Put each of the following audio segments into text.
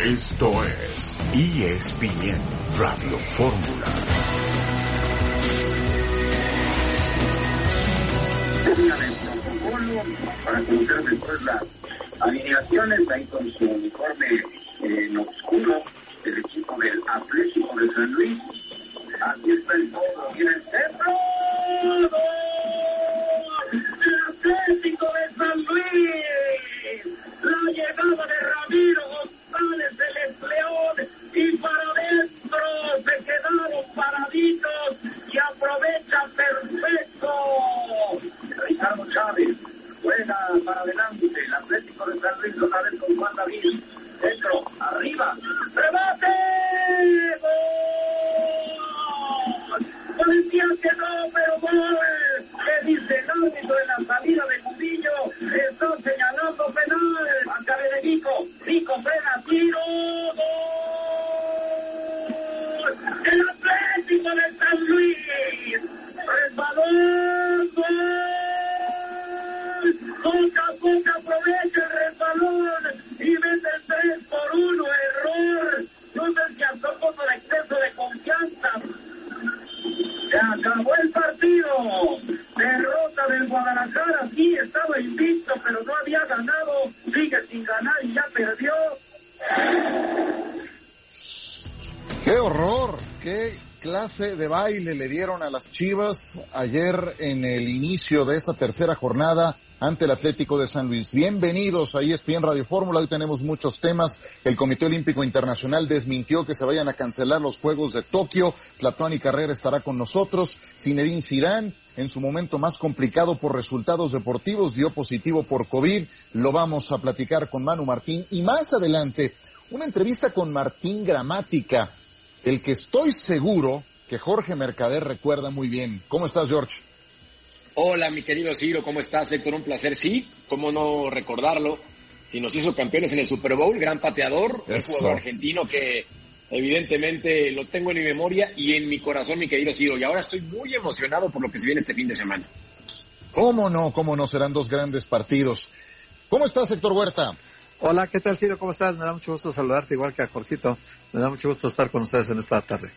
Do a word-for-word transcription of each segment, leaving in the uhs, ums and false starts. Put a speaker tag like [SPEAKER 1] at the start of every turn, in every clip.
[SPEAKER 1] Esto es E S P N Radio Fórmula.
[SPEAKER 2] El protocolo para conocer mejor las alineaciones, ahí con su uniforme eh, en oscuro, el equipo del Atlético de San Luis. Aquí está el todo, viene el centro. El Atlético de San Luis. La llegada de Ramiro González, el León, y para adentro se quedaron paraditos y aprovecha perfecto. Ricardo Chávez juega para adelante, el Atlético de San Luis otra vez con Juan David. Centro, arriba, remate. ¡Gol! Parecía que no, pero gol. ¿Qué dice el árbitro en la salida de Murillo? Está señalando penal. Acá de Nico. Nico frena, tiro. ¡Gol! El Atlético de San Luis. Resbalón. ¡Gol! Poca, poca aprovecha el resbalón y mete el tres por uno. Error. No se alcanzó por exceso de confianza. Se acabó el partido. Derrota del Guadalajara. Sí, estaba invicto, pero no había ganado. Sigue sin ganar y ya perdió.
[SPEAKER 3] ¡Qué horror! ¡Qué clase de baile le dieron a las Chivas ayer en el inicio de esta tercera jornada ante el Atlético de San Luis! Bienvenidos a E S P N Radio Fórmula. Hoy tenemos muchos temas. El Comité Olímpico Internacional desmintió que se vayan a cancelar los Juegos de Tokio. Tlatuani Carrera estará con nosotros. Zinedine Zidane, en su momento más complicado por resultados deportivos, dio positivo por COVID. Lo vamos a platicar con Manu Martín. Y más adelante, una entrevista con Martín Gramática, el que estoy seguro que Jorge Mercader recuerda muy bien. ¿Cómo estás, George?
[SPEAKER 4] Hola, mi querido Ciro, ¿cómo estás, Héctor? Un placer, sí, cómo no recordarlo. Si nos hizo campeones en el Super Bowl, gran pateador, un jugador argentino que evidentemente lo tengo en mi memoria y en mi corazón, mi querido Ciro. Y ahora estoy muy emocionado por lo que se viene este fin de semana.
[SPEAKER 3] ¿Cómo no? ¿Cómo no? Serán dos grandes partidos. ¿Cómo estás, Héctor Huerta?
[SPEAKER 5] Hola, ¿qué tal, Ciro? ¿Cómo estás? Me da mucho gusto saludarte, igual que a Jorgito. Me da mucho gusto estar con ustedes en esta tarde.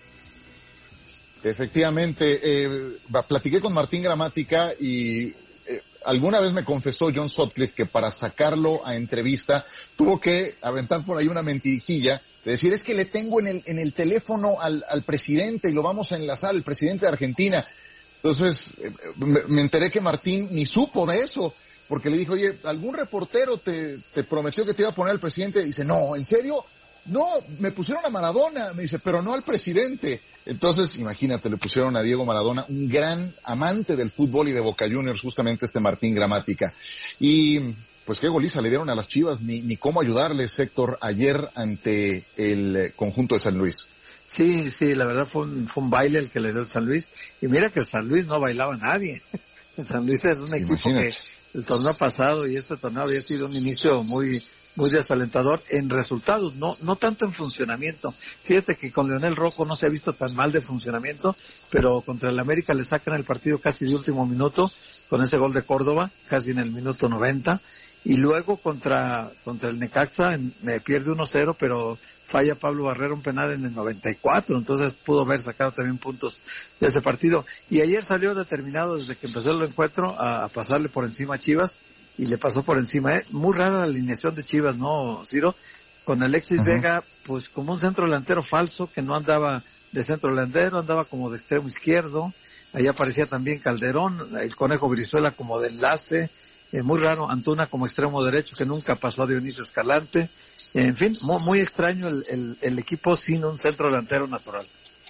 [SPEAKER 3] Efectivamente, eh, platiqué con Martín Gramática y eh, alguna vez me confesó John Sutcliffe que para sacarlo a entrevista tuvo que aventar por ahí una mentirijilla de decir, es que le tengo en el en el teléfono al, al presidente y lo vamos a enlazar, el presidente de Argentina. Entonces, eh, me, me enteré que Martín ni supo de eso, porque le dijo, oye, ¿algún reportero te, te prometió que te iba a poner al presidente? Y dice, no, ¿en serio? No, me pusieron a Maradona, me dice, pero no al presidente. Entonces, imagínate, le pusieron a Diego Maradona, un gran amante del fútbol y de Boca Juniors, justamente este Martín Gramática. Y pues qué goliza le dieron a las Chivas, ni, ni cómo ayudarles, Héctor, ayer ante el conjunto de San Luis.
[SPEAKER 5] Sí, sí, la verdad fue un, fue un baile el que le dio el San Luis. Y mira que el San Luis no bailaba a nadie. El San Luis es un equipo Imagínate. que el torneo pasado y este torneo había sido un inicio muy... muy desalentador en resultados, no no tanto en funcionamiento. Fíjate que con Leonel Rojo no se ha visto tan mal de funcionamiento, pero contra el América le sacan el partido casi de último minuto, con ese gol de Córdoba, casi en el minuto noventa, y luego contra contra el Necaxa en, me pierde uno cero, pero falla Pablo Barrera un penal en el noventa y cuatro, entonces pudo haber sacado también puntos de ese partido. Y ayer salió determinado desde que empezó el encuentro a, a pasarle por encima a Chivas, y le pasó por encima, ¿eh? Muy rara la alineación de Chivas, ¿no, Ciro? Con Alexis uh-huh. Vega, pues como un centro delantero falso, que no andaba de centro delantero, andaba como de extremo izquierdo. Allá aparecía también Calderón, el Conejo Brizuela como de enlace, eh, muy raro, Antuna como extremo derecho, que nunca pasó a Dionisio Escalante. En fin, muy, muy extraño el, el, el equipo sin un centro delantero natural.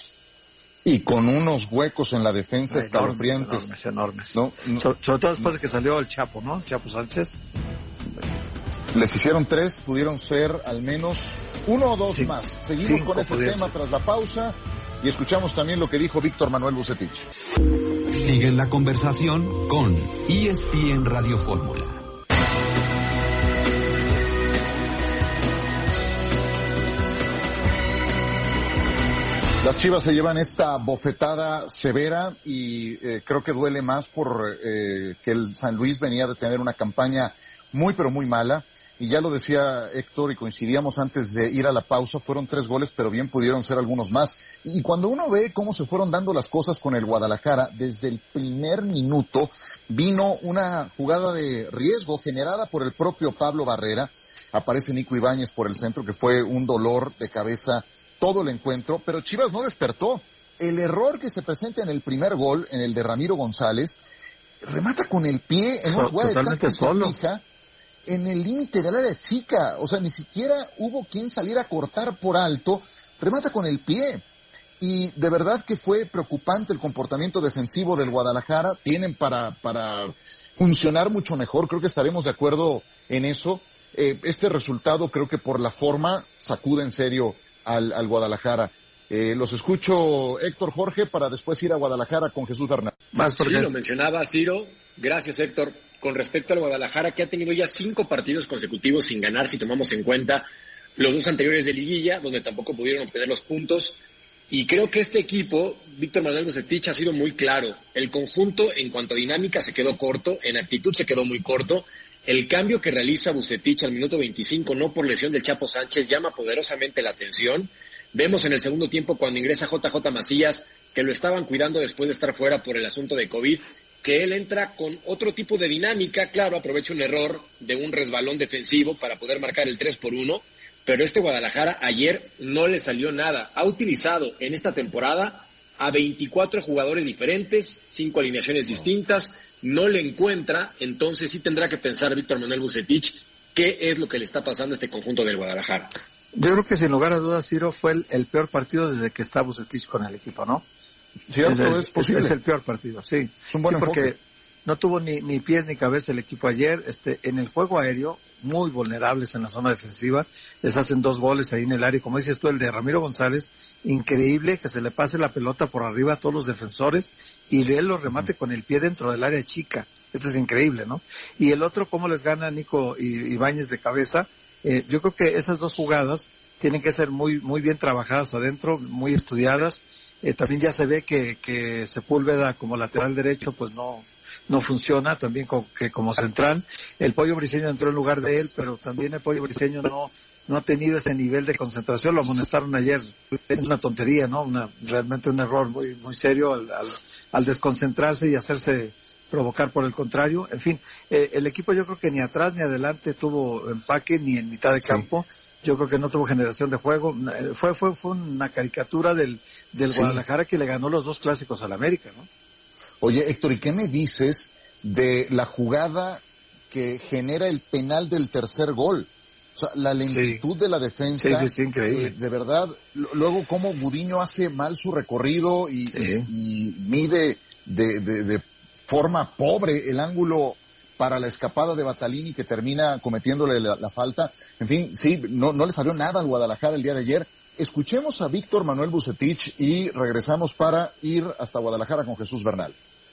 [SPEAKER 3] Y con unos huecos en la defensa Ay, escalofriantes.
[SPEAKER 5] Enormes, enormes.
[SPEAKER 3] No, no,
[SPEAKER 5] sobre, sobre todo después de que salió el Chapo, ¿no? Chapo Sánchez.
[SPEAKER 3] Les hicieron tres, pudieron ser al menos uno o dos sí, más. Seguimos con ese tema ser. tras la pausa y escuchamos también lo que dijo Víctor Manuel Bucetich.
[SPEAKER 1] Sigue la conversación con E S P N Radio Fórmula.
[SPEAKER 3] Las Chivas se llevan esta bofetada severa y eh, creo que duele más por eh, que el San Luis venía de tener una campaña muy pero muy mala. y ya lo decía Héctor y coincidíamos antes de ir a la pausa, fueron tres goles, pero bien pudieron ser algunos más. Y cuando uno ve cómo se fueron dando las cosas con el Guadalajara, desde el primer minuto vino una jugada de riesgo generada por el propio Pablo Barrera. Aparece Nico Ibáñez por el centro, que fue un dolor de cabeza todo el encuentro, pero Chivas no despertó. El error que se presenta en el primer gol, en el de Ramiro González, remata con el pie en una jugada de táctica fija en el límite del área chica. O sea, ni siquiera hubo quien saliera a cortar por alto, remata con el pie. Y de verdad que fue preocupante el comportamiento defensivo del Guadalajara. Tienen para, para funcionar mucho mejor, creo que estaremos de acuerdo en eso. Eh, este resultado creo que por la forma sacude en serio al, al Guadalajara. Eh, los escucho, Héctor, Jorge, para después ir a Guadalajara con Jesús Bernal.
[SPEAKER 4] Más porque... Sí, lo mencionaba Ciro. Gracias, Héctor. Con respecto al Guadalajara, que ha tenido ya cinco partidos consecutivos sin ganar, si tomamos en cuenta los dos anteriores de liguilla, donde tampoco pudieron obtener los puntos. Y creo que este equipo, Víctor Manuel Bucetich, ha sido muy claro. El conjunto, en cuanto a dinámica, se quedó corto, en actitud se quedó muy corto. El cambio que realiza Bucetich al minuto veinticinco, no por lesión del Chapo Sánchez, llama poderosamente la atención. Vemos en el segundo tiempo cuando ingresa J J Macías, que lo estaban cuidando después de estar fuera por el asunto de COVID, que él entra con otro tipo de dinámica. Claro, aprovecha un error de un resbalón defensivo para poder marcar el tres por uno, pero este Guadalajara ayer no le salió nada. Ha utilizado en esta temporada a veinticuatro jugadores diferentes, cinco alineaciones distintas, no le encuentra. Entonces sí tendrá que pensar Víctor Manuel Bucetich qué es lo que le está pasando a este conjunto del Guadalajara.
[SPEAKER 5] Yo creo que sin lugar a dudas, Ciro, fue el, el peor partido desde que está Bucetich con el equipo, ¿no?
[SPEAKER 3] Sí, es, es, es posible.
[SPEAKER 5] Es el peor partido, sí.
[SPEAKER 3] Es un buen
[SPEAKER 5] sí,
[SPEAKER 3] enfoque.
[SPEAKER 5] Porque no tuvo ni, ni pies ni cabeza el equipo ayer. Este, en el juego aéreo, muy vulnerables en la zona defensiva. Les hacen dos goles ahí en el área. Como dices tú, el de Ramiro González, increíble que se le pase la pelota por arriba a todos los defensores y él lo remate con el pie dentro del área chica. Esto es increíble, ¿no? Y el otro, cómo les gana Nico Ibáñez de cabeza. Eh, yo creo que esas dos jugadas tienen que ser muy muy bien trabajadas adentro, muy estudiadas. Eh, también ya se ve que, que Sepúlveda como lateral derecho pues no no funciona, también con, que como central. El Pollo Briseño entró en lugar de él, pero también el Pollo Briseño no no ha tenido ese nivel de concentración. Lo amonestaron ayer, es una tontería, ¿no? Una realmente un error muy muy serio al, al, al desconcentrarse y hacerse provocar por el contrario. En fin, eh, el equipo yo creo que ni atrás ni adelante tuvo empaque, ni en mitad de campo. Sí. Yo creo que no tuvo generación de juego. Fue fue fue una caricatura del del sí. Guadalajara, que le ganó los dos clásicos al América, ¿no?
[SPEAKER 3] Oye, Héctor, ¿y qué me dices de la jugada que genera el penal del tercer gol? O sea, la lentitud sí. de la defensa.
[SPEAKER 5] Sí, sí, sí, increíble.
[SPEAKER 3] Eh, de verdad, luego cómo Gudiño hace mal su recorrido y, sí. y, y mide de, de, de forma pobre el ángulo para la escapada de Batalini, que termina cometiéndole la, la falta. En fin, sí, no, no le salió nada al Guadalajara el día de ayer. Escuchemos a Víctor Manuel Bucetich y regresamos para ir hasta Guadalajara con Jesús Bernal.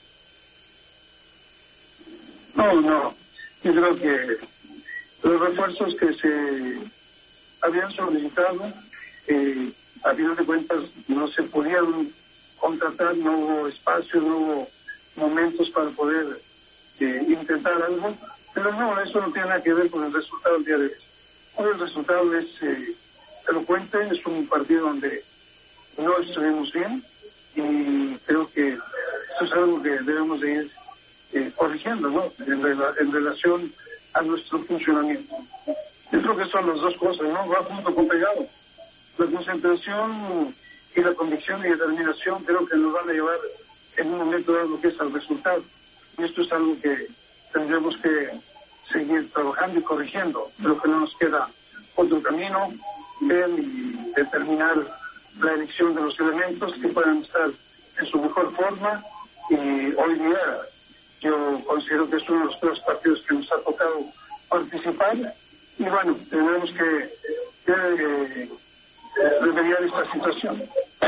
[SPEAKER 6] No, no, yo creo que los refuerzos que se habían solicitado, eh, a final de cuentas no se podían contratar, no hubo espacio, no hubo momentos para poder eh, intentar algo, pero no, eso no tiene nada que ver con el resultado del día de hoy. Hoy el resultado es eh, elocuente, es un partido donde no estuvimos bien y creo que eso es algo que debemos de ir eh, corrigiendo, ¿no? En, rela- en relación a nuestro funcionamiento. Yo creo que son las dos cosas, ¿no? Va junto con pegado. La concentración y la convicción y determinación creo que nos van a llevar en un momento dado lo que es al resultado. Y esto es algo que tendremos que seguir trabajando y corrigiendo. Creo que no nos queda otro camino, ver y determinar la elección de los elementos que puedan estar en su mejor forma. Y hoy día yo considero que es uno de los peores partidos que nos ha tocado participar. Y bueno, tenemos que, que eh, remediar esta situación.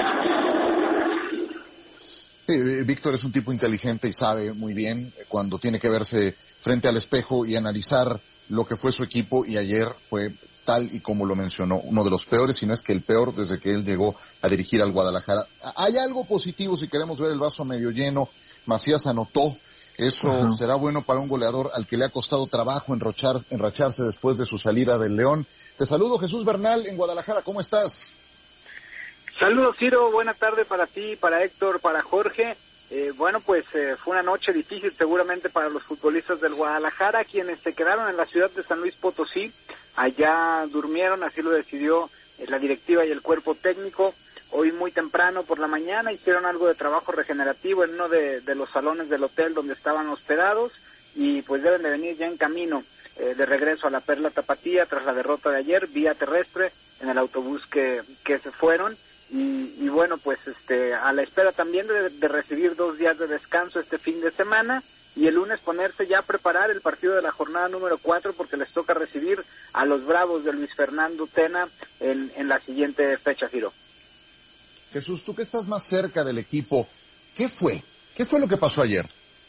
[SPEAKER 3] Eh, Víctor es un tipo inteligente y sabe muy bien cuando tiene que verse frente al espejo y analizar lo que fue su equipo, y ayer fue tal y como lo mencionó, uno de los peores, si no es que el peor desde que él llegó a dirigir al Guadalajara. Hay algo positivo si queremos ver el vaso medio lleno. Macías anotó, Eso uh-huh. será bueno para un goleador al que le ha costado trabajo enrochar, enracharse después de su salida del León. Te saludo, Jesús Bernal, en Guadalajara. ¿Cómo estás?
[SPEAKER 7] Saludos, Ciro. Buena tarde para ti, para Héctor, para Jorge. Eh, bueno, pues eh, fue una noche difícil seguramente para los futbolistas del Guadalajara, quienes se quedaron en la ciudad de San Luis Potosí. Allá durmieron, así lo decidió eh, la directiva y el cuerpo técnico. Hoy muy temprano por la mañana hicieron algo de trabajo regenerativo en uno de, de los salones del hotel donde estaban hospedados y pues deben de venir ya en camino eh, de regreso a la Perla Tapatía tras la derrota de ayer, vía terrestre, en el autobús que, que se fueron. Y, y bueno, pues este a la espera también de, de recibir dos días de descanso este fin de semana y el lunes ponerse ya a preparar el partido de la jornada número cuatro porque les toca recibir a los Bravos de Luis Fernando Tena en, en la siguiente fecha, Giro.
[SPEAKER 3] Jesús, tú que estás más cerca del equipo, ¿qué fue? ¿Qué fue lo que pasó ayer?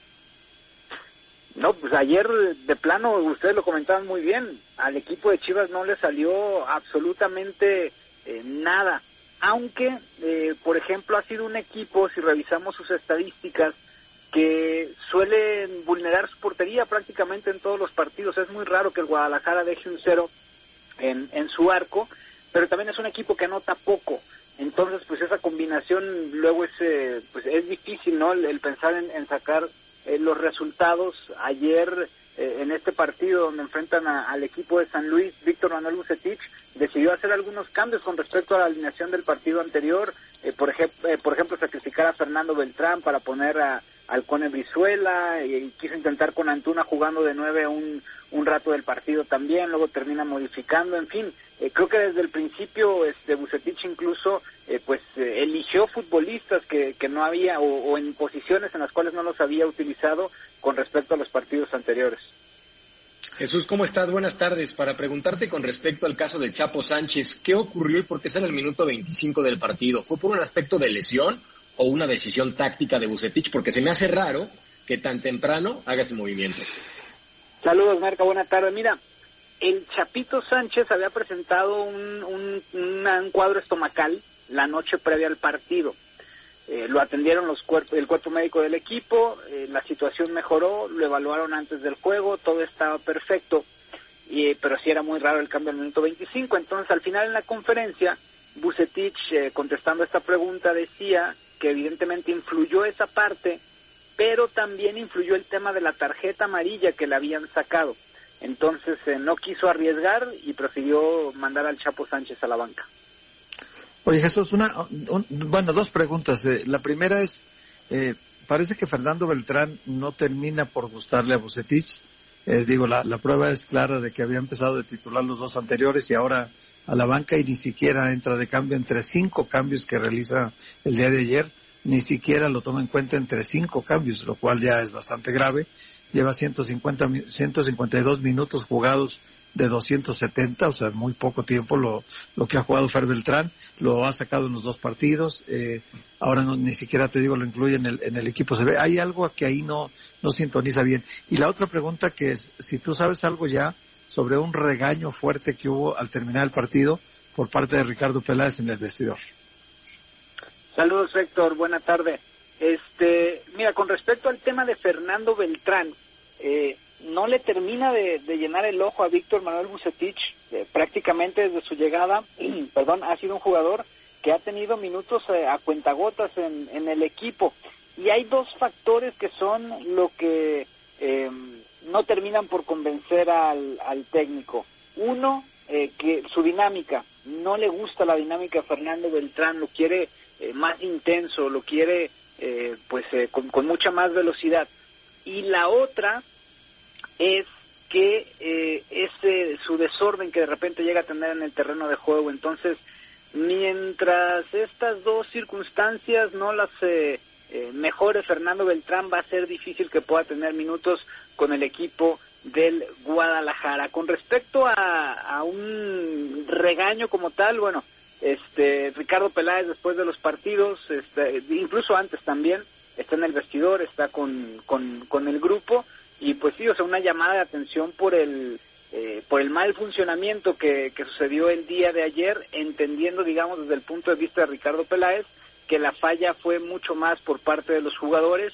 [SPEAKER 7] No, pues ayer de plano, ustedes lo comentaban muy bien, al equipo de Chivas no le salió absolutamente eh, nada. Aunque, eh, por ejemplo, ha sido un equipo, si revisamos sus estadísticas, que suelen vulnerar su portería prácticamente en todos los partidos. Es muy raro que el Guadalajara deje un cero en, en su arco, pero también es un equipo que anota poco. Entonces, pues esa combinación luego es, eh, pues es difícil, ¿no? El, el pensar en, en sacar eh, los resultados. Ayer, eh, en este partido donde enfrentan a, al equipo de San Luis, Víctor Manuel Vucetich decidió hacer algunos cambios con respecto a la alineación del partido anterior, eh, por, ejemplo, eh, por ejemplo, sacrificar a Fernando Beltrán para poner a al Cone Brizuela, y, y quiso intentar con Antuna jugando de nueve un, un rato del partido también, luego termina modificando, en fin, eh, creo que desde el principio este Vucetich incluso eh, pues eh, eligió futbolistas que, que no había, o, o en posiciones en las cuales no los había utilizado con respecto a los partidos anteriores.
[SPEAKER 4] Jesús, ¿cómo estás? Buenas tardes. Para preguntarte con respecto al caso de Chapo Sánchez, ¿qué ocurrió y por qué es en el minuto veinticinco del partido? ¿Fue por un aspecto de lesión o una decisión táctica de Vucetich? Porque se me hace raro que tan temprano haga ese movimiento.
[SPEAKER 7] Saludos, Marca, buenas tardes. Mira, el Chapito Sánchez había presentado un, un, una, un cuadro estomacal la noche previa al partido. Eh, lo atendieron los cuerpos, el cuerpo médico del equipo, eh, la situación mejoró, lo evaluaron antes del juego, todo estaba perfecto, y, pero sí era muy raro el cambio al minuto veinticinco. Entonces, al final en la conferencia, Vucetich, eh, contestando esta pregunta, decía que evidentemente influyó esa parte, pero también influyó el tema de la tarjeta amarilla que le habían sacado. Entonces, eh, no quiso arriesgar y prefirió mandar al Chapo Sánchez a la banca.
[SPEAKER 5] Oye, Jesús, una, un, bueno, dos preguntas. Eh, la primera es, eh, parece que Fernando Beltrán no termina por gustarle a Vucetich. Eh, digo, la, la prueba es clara de que había empezado de titular los dos anteriores y ahora a la banca y ni siquiera entra de cambio entre cinco cambios que realiza el día de ayer. Ni siquiera lo toma en cuenta entre cinco cambios, lo cual ya es bastante grave. Lleva ciento cincuenta, ciento cincuenta y dos minutos jugados de doscientos setenta, o sea, muy poco tiempo lo, lo que ha jugado Fer Beltrán, lo ha sacado en los dos partidos, eh, ahora no, ni siquiera te digo lo incluye en el, en el equipo, se ve, hay algo que ahí no, no sintoniza bien. Y la otra pregunta que es, si tú sabes algo ya sobre un regaño fuerte que hubo al terminar el partido por parte de Ricardo Peláez en el vestidor.
[SPEAKER 7] Saludos, Héctor, buena tarde. Este, mira, con respecto al tema de Fernando Beltrán, eh, no le termina de, de llenar el ojo a Víctor Manuel Vucetich, eh, prácticamente desde su llegada, perdón, ha sido un jugador que ha tenido minutos eh, a cuentagotas en, en el equipo, y hay dos factores que son lo que eh, no terminan por convencer al, al técnico. Uno, eh, que su dinámica, no le gusta la dinámica a Fernando Beltrán, lo quiere eh, más intenso, lo quiere eh, pues eh, con, con mucha más velocidad. Y la otra es que eh, ese su desorden que de repente llega a tener en el terreno de juego. Entonces, mientras estas dos circunstancias no las eh, eh, mejore Fernando Beltrán, va a ser difícil que pueda tener minutos con el equipo del Guadalajara. Con respecto a, a un regaño como tal, bueno, este Ricardo Peláez después de los partidos, este, incluso antes también, está en el vestidor, está con, con, con el grupo. Y pues sí, o sea, una llamada de atención por el eh, por el mal funcionamiento que, que sucedió el día de ayer, entendiendo, digamos, desde el punto de vista de Ricardo Peláez, que la falla fue mucho más por parte de los jugadores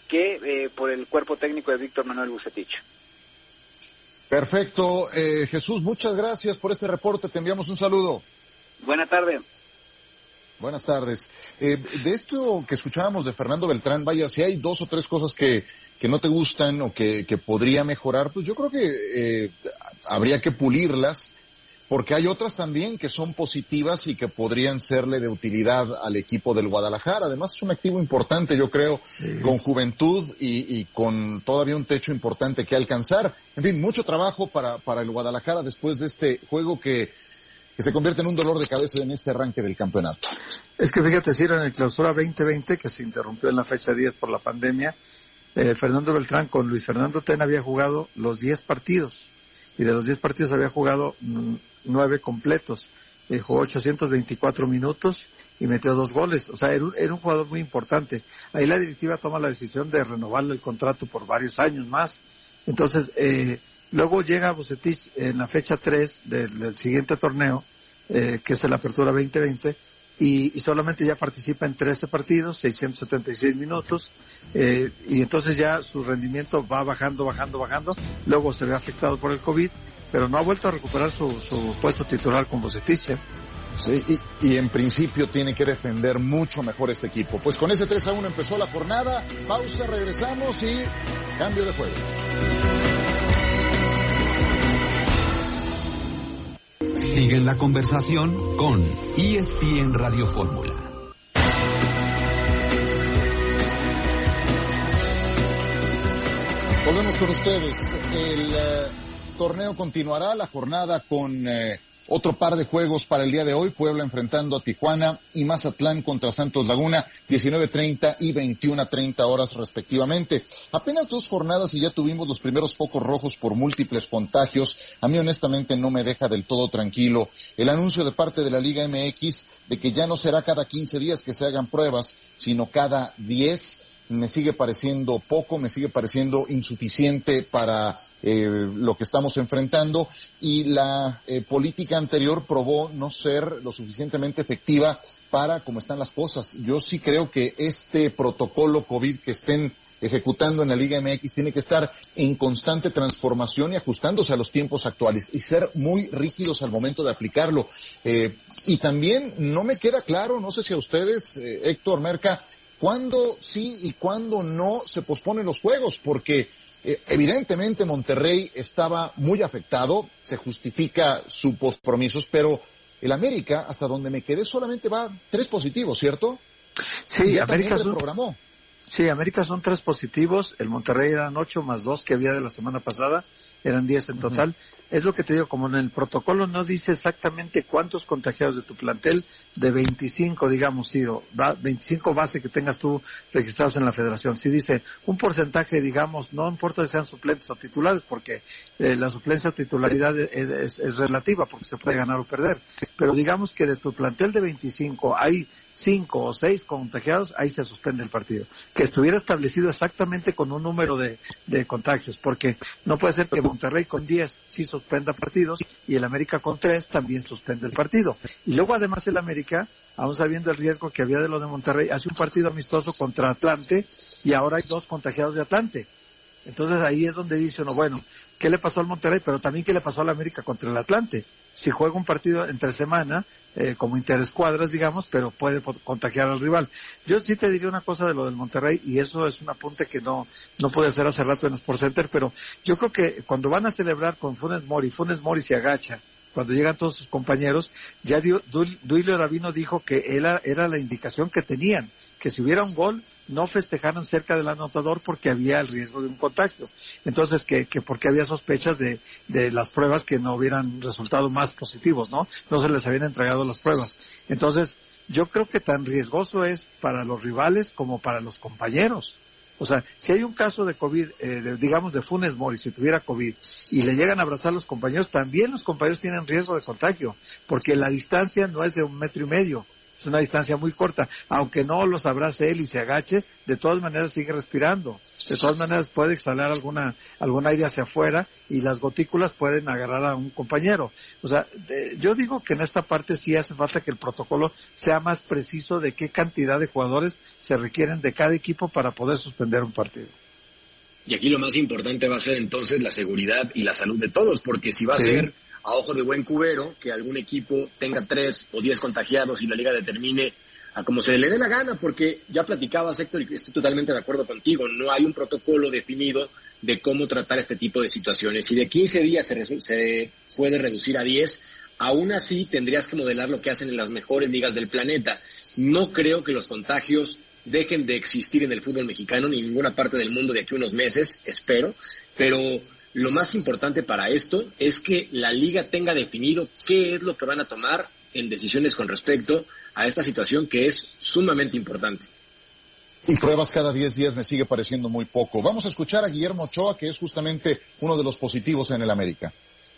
[SPEAKER 7] que eh, por el cuerpo técnico de Víctor Manuel Vucetich.
[SPEAKER 3] Perfecto, eh, Jesús, muchas gracias por este reporte, te enviamos un saludo.
[SPEAKER 7] Buena tarde.
[SPEAKER 3] Buenas tardes. Eh, de esto que escuchábamos de Fernando Beltrán, vaya, si hay dos o tres cosas que, que no te gustan o que, que podría mejorar, pues yo creo que eh, habría que pulirlas, porque hay otras también que son positivas y que podrían serle de utilidad al equipo del Guadalajara. Además es un activo importante, yo creo, sí, con juventud y, y con todavía un techo importante que alcanzar. En fin, mucho trabajo para, para el Guadalajara después de este juego que, que se convierte en un dolor de cabeza en este arranque del campeonato.
[SPEAKER 5] Es que fíjate, Ciro, en el clausura veinte veinte, que se interrumpió en la fecha diez por la pandemia, eh, Fernando Beltrán con Luis Fernando Tena había jugado los diez partidos. Y de los diez partidos había jugado mmm, nueve completos, eh, jugó ochocientos veinticuatro minutos y metió dos goles, o sea, era un, era un jugador muy importante. Ahí la directiva toma la decisión de renovarle el contrato por varios años más. Entonces, eh, luego llega Vucetich en la fecha tres del, del siguiente torneo, eh, que es la Apertura veinte veinte, y, y solamente ya participa en trece partidos, seiscientos setenta y seis minutos, eh, y entonces ya su rendimiento va bajando, bajando, bajando, luego se ve afectado por el COVID, pero no ha vuelto a recuperar su, su puesto titular con Vucetich.
[SPEAKER 3] Sí, y, y en principio tiene que defender mucho mejor este equipo. Pues con ese tres a uno empezó la jornada, pausa, regresamos y cambio de juego.
[SPEAKER 1] Sigue en la conversación con E S P N Radio Fórmula.
[SPEAKER 3] Volvemos con ustedes. El uh, torneo continuará, la jornada con uh, otro par de juegos para el día de hoy. Puebla enfrentando a Tijuana y Mazatlán contra Santos Laguna, diecinueve treinta y veintiuno treinta horas respectivamente. Apenas dos jornadas y ya tuvimos los primeros focos rojos por múltiples contagios. A mí honestamente no me deja del todo tranquilo el anuncio de parte de la Liga M X de que ya no será cada quince días que se hagan pruebas, sino cada diez. Me sigue pareciendo poco, me sigue pareciendo insuficiente para eh, lo que estamos enfrentando, y la eh, política anterior probó no ser lo suficientemente efectiva para cómo están las cosas. Yo sí creo que este protocolo COVID que estén ejecutando en la Liga M X tiene que estar en constante transformación y ajustándose a los tiempos actuales y ser muy rígidos al momento de aplicarlo. Eh, y también no me queda claro, no sé si a ustedes, eh, Héctor, Merca, cuándo sí y cuándo no se posponen los juegos, porque eh, evidentemente Monterrey estaba muy afectado, se justifica sus compromisos, pero el América, hasta donde me quedé, solamente va tres positivos, ¿cierto?
[SPEAKER 5] Sí,
[SPEAKER 3] ya
[SPEAKER 5] América
[SPEAKER 3] se
[SPEAKER 5] son,
[SPEAKER 3] programó.
[SPEAKER 5] Sí, América son tres positivos, el Monterrey eran ocho más dos que había de la semana pasada, eran diez en total. Uh-huh. Es lo que te digo, como en el protocolo no dice exactamente cuántos contagiados de tu plantel, de veinticinco, digamos, Ciro, veinticinco base que tengas tú registrados en la federación. Sí dice un porcentaje, digamos, no importa si sean suplentes o titulares, porque eh, la suplencia o titularidad es, es, es relativa, porque se puede ganar o perder. Pero digamos que de tu plantel de veinticinco hay cinco o seis contagiados, ahí se suspende el partido. Que estuviera establecido exactamente con un número de, de contagios, porque no puede ser que Monterrey con diez sí suspenda partidos y el América con tres también suspende el partido. Y luego además el América, aún sabiendo el riesgo que había de lo de Monterrey, hace un partido amistoso contra Atlante y ahora hay dos contagiados de Atlante. Entonces ahí es donde dice uno, bueno, ¿qué le pasó al Monterrey? Pero también ¿qué le pasó al América contra el Atlante? Si juega un partido entre semana, eh, como interescuadras, digamos, pero puede contagiar al rival. Yo sí te diría una cosa de lo del Monterrey, y eso es un apunte que no no pude hacer hace rato en Sports Center, pero yo creo que cuando van a celebrar con Funes Mori, Funes Mori se agacha, cuando llegan todos sus compañeros, ya dio, Duilio Davino dijo que era, era la indicación que tenían, que si hubiera un gol, no festejaran cerca del anotador porque había el riesgo de un contagio. Entonces, que, que porque había sospechas de, de las pruebas que no hubieran resultado más positivos, ¿no? No se les habían entregado las pruebas. Entonces, yo creo que tan riesgoso es para los rivales como para los compañeros. O sea, si hay un caso de COVID, eh, de, digamos de Funes Mori, si tuviera COVID, y le llegan a abrazar a los compañeros, también los compañeros tienen riesgo de contagio, porque la distancia no es de un metro y medio. es una distancia muy corta, aunque no los abrace él y se agache, de todas maneras sigue respirando, de todas maneras puede exhalar alguna, algún aire hacia afuera y las gotículas pueden agarrar a un compañero. O sea, de, yo digo que en esta parte sí hace falta que el protocolo sea más preciso de qué cantidad de jugadores se requieren de cada equipo para poder suspender un partido.
[SPEAKER 4] Y aquí lo más importante va a ser entonces la seguridad y la salud de todos, porque si va a sí. ser a ojo de buen cubero que algún equipo tenga tres o diez contagiados y la liga determine a como se le dé la gana, porque ya platicabas, Héctor, y estoy totalmente de acuerdo contigo, no hay un protocolo definido de cómo tratar este tipo de situaciones. Si de quince días se, resu- se puede reducir a diez, aún así tendrías que modelar lo que hacen en las mejores ligas del planeta. No creo que los contagios dejen de existir en el fútbol mexicano ni en ninguna parte del mundo de aquí a unos meses, espero, pero lo más importante para esto es que la liga tenga definido qué es lo que van a tomar en decisiones con respecto a esta situación que es sumamente importante.
[SPEAKER 3] Y pruebas cada diez días me sigue pareciendo muy poco. Vamos a escuchar a Guillermo Ochoa, que es justamente uno de los positivos en el América.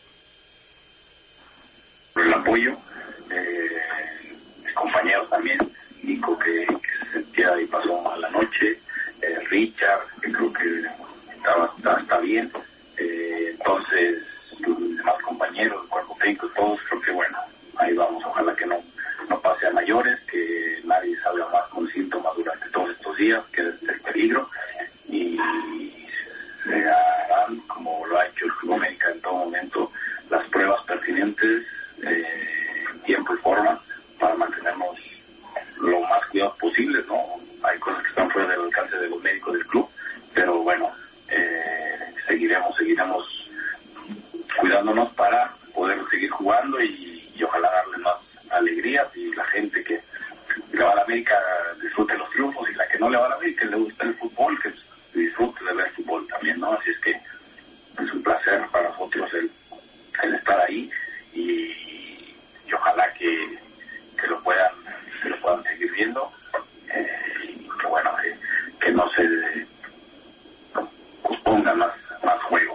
[SPEAKER 8] El apoyo, eh, mis compañeros también, Nico que, que se sentía y pasó mal la noche, eh, Richard, que creo que estaba, está, está bien, eh, entonces los demás compañeros, el cuerpo técnico, todos, creo que bueno, ahí vamos, ojalá que no, no pase a mayores, que nadie salga más con síntomas durante todos estos días, que es el peligro, y se harán, como lo ha hecho el Club América en todo momento, las pruebas pertinentes, eh, en tiempo y forma, para mantenernos lo más cuidados posibles, ¿no? Hay cosas que están fuera del alcance de los médicos del club, pero bueno, eh, seguiremos, seguiremos cuidándonos para poder seguir jugando y, y ojalá darle más alegrías y la gente que le va a la América disfrute los triunfos y la que no le va a la América le gusta el fútbol, que disfrute de ver fútbol también, ¿no? Así es que es un placer para nosotros el, el estar ahí y, y ojalá que, que lo puedan que lo puedan seguir viendo, eh, y que bueno, eh, que no se eh, pospongan más, más juegos.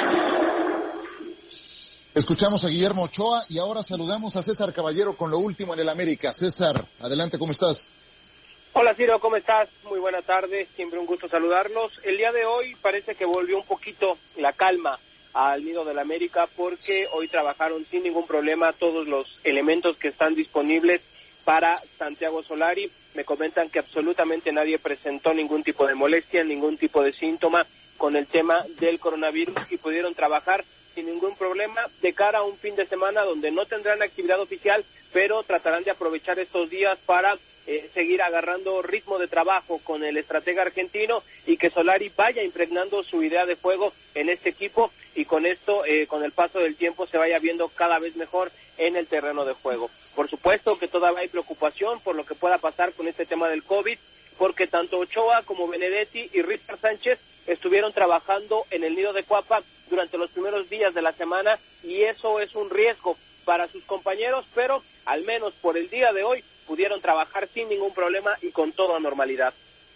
[SPEAKER 3] Escuchamos a Guillermo Ochoa y ahora saludamos a César Caballero con lo último en el América. César, adelante, ¿cómo estás?
[SPEAKER 9] Hola Ciro, ¿cómo estás? Muy buena tarde, siempre un gusto saludarlos. El día de hoy parece que volvió un poquito la calma al nido del América porque hoy trabajaron sin ningún problema todos los elementos que están disponibles para Santiago Solari. Me comentan que absolutamente nadie presentó ningún tipo de molestia, ningún tipo de síntoma con el tema del coronavirus y pudieron trabajar sin ningún problema de cara a un fin de semana donde no tendrán actividad oficial, pero tratarán de aprovechar estos días para eh, seguir agarrando ritmo de trabajo con el estratega argentino y que Solari vaya impregnando su idea de juego en este equipo y con esto, eh, con el paso del tiempo, se vaya viendo cada vez mejor en el terreno de juego. Por supuesto que todavía hay preocupación por lo que pueda pasar con este tema del COVID, porque tanto Ochoa como Benedetti y Richard Sánchez estuvieron trabajando en el nido de Cuapa durante los primeros días de la semana y eso es un riesgo para sus compañeros, pero al menos por el día de hoy pudieron trabajar sin ningún problema y con toda normalidad.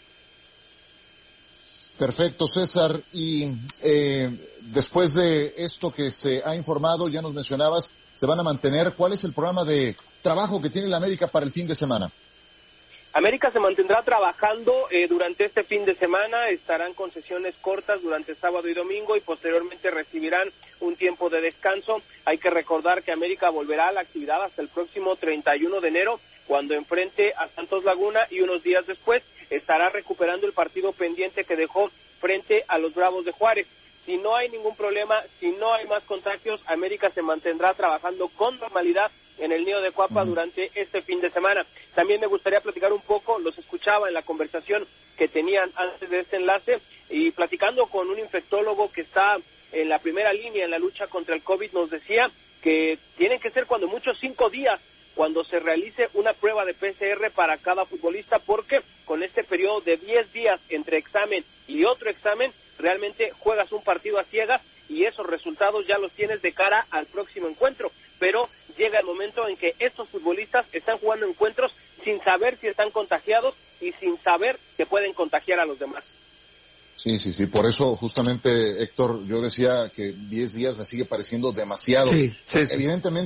[SPEAKER 3] Perfecto, César. Y eh, después de esto que se ha informado, ya nos mencionabas, se van a mantener. ¿Cuál es el programa de trabajo que tiene la América para el fin de semana?
[SPEAKER 9] América se mantendrá trabajando eh, durante este fin de semana, estarán con sesiones cortas durante sábado y domingo y posteriormente recibirán un tiempo de descanso. Hay que recordar que América volverá a la actividad hasta el próximo treinta y uno de enero, cuando enfrente a Santos Laguna y unos días después estará recuperando el partido pendiente que dejó frente a los Bravos de Juárez. Si no hay ningún problema, si no hay más contagios, América se mantendrá trabajando con normalidad en el nido de Cuapa durante este fin de semana. También me gustaría platicar un poco, los escuchaba en la conversación que tenían antes de este enlace y platicando con un infectólogo que está en la primera línea en la lucha contra el COVID, nos decía que tienen que ser cuando mucho cinco días cuando se realice una prueba de P C R para cada futbolista, porque con este periodo de diez días entre examen y otro examen, realmente juegas un partido a ciegas y esos resultados ya los tienes de cara al próximo encuentro, pero llega el momento en que estos futbolistas están jugando encuentros sin saber si están contagiados y sin saber que pueden contagiar a los demás.
[SPEAKER 3] Sí, sí, sí, por eso justamente, Héctor, yo decía que diez días me sigue pareciendo demasiado. Sí, sí, sí. Evidentemente,